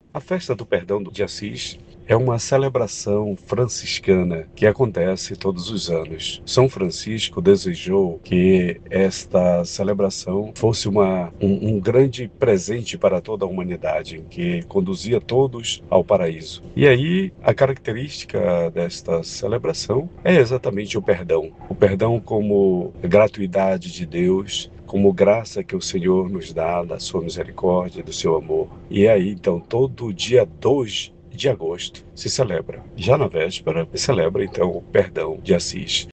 A festa do perdão de Assis é uma celebração franciscana que acontece todos os anos. São Francisco desejou que esta celebração fosse um grande presente para toda a humanidade, que conduzia todos ao paraíso. E aí, a característica desta celebração é exatamente o perdão. O perdão como gratuidade de Deus, como graça que o Senhor nos dá da sua misericórdia, do seu amor. E aí, então, todo dia 2 de agosto se celebra. Já na véspera, se celebra então o perdão de Assis.